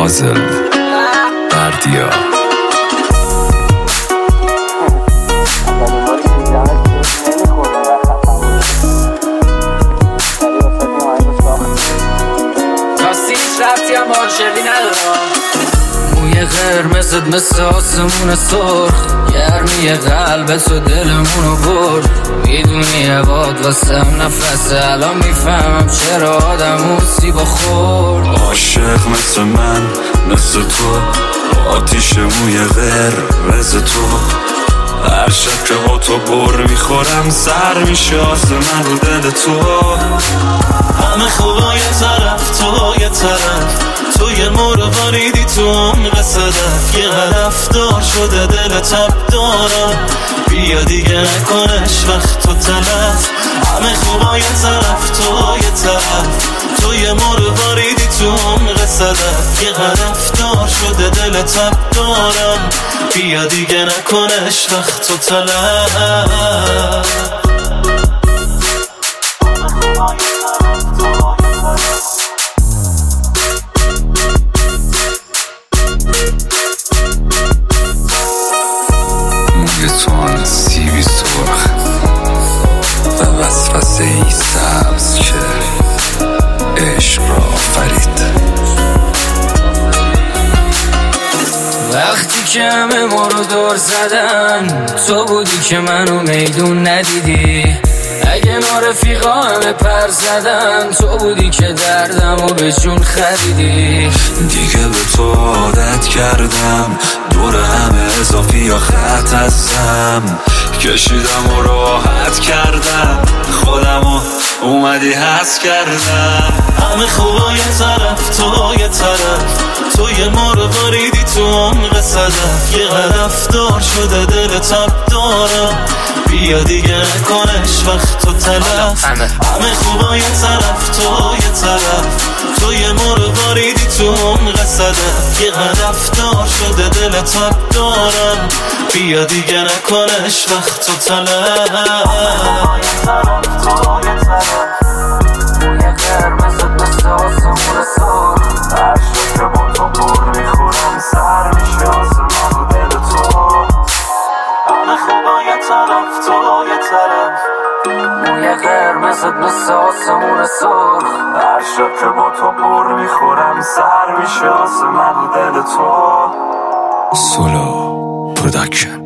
پازل بردیا موی قرمزت مثل آسمون سرخ، گرمی قلبت و دلمونو برد. میدونی عباد واسم نفسه، الان میفهمم چرا آدم سیبا خورد. عاشق مثل من مثل تو، آتیش موی قرمز تو. هر شب که با تو بر میخورم سر میشه آسمون رو دل تو. همه خوبا یه طرف تو یه طرف، تو یه مرواریدی تو عمق صدف. یه هدف دار شده دل تب دارم، بیا دیگه نکنش وقت تو تلف. همه خوبا یه طرف تو یه طرف، تو یه مرواریدی تو عمق صدف. یه هدف دار شده دل تب دارم، بیا دیگه نکنش وقت تو تلف. توان سیبی سرخ و وسوسه ای سبز که عشق را آفرید. وقتی که همه ما رو دور زدن، تو بودی که منو میدون ندیدی. اگه رفیقا همه پر زدن، تو بودی که دردم و به جون خریدی. دیگه به تو عادت کردم، دور همه اضافی یا خط هستم. کشیدم و راحت کردم، خودمو اومدی حس کردم. همه خوبا یه طرف تو یه طرف، تو یه مرواریدی تو عمق صدف. یه هدف دار شده دل تب دارم، بیا دیگه نکنش وقت تو تلف. همه خوبا یه طرف تو یه طرف، تو یه مرواریدی تو عمق صدف. یه هدف دار شده دل تب دارم، بیا دیگه نکنش وقت تو تلف. موی قرمزت مثل آسمون سرخ، هر شب که با تو بر میخورم سر میشه آسمان رو دل تو. همه خوبا یه طرف تو یه طرف، موی قرمزت مثل آسمون سرخ، هر شب که با تو بر میخورم سر میشه آسمان رو دل تو. سولو پروداکشن.